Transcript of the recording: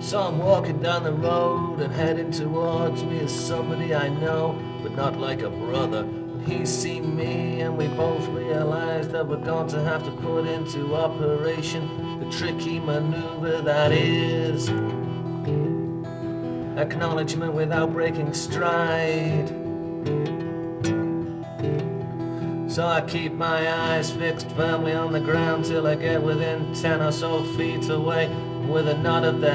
So I'm walking down the road and heading towards me as somebody I know, but not like a brother. And he's seen me and we both realize that we're going to have to put into operation the tricky maneuver that is acknowledgement without breaking stride. So I keep my eyes fixed firmly on the ground till I get within 10 or so feet away. With a nod of the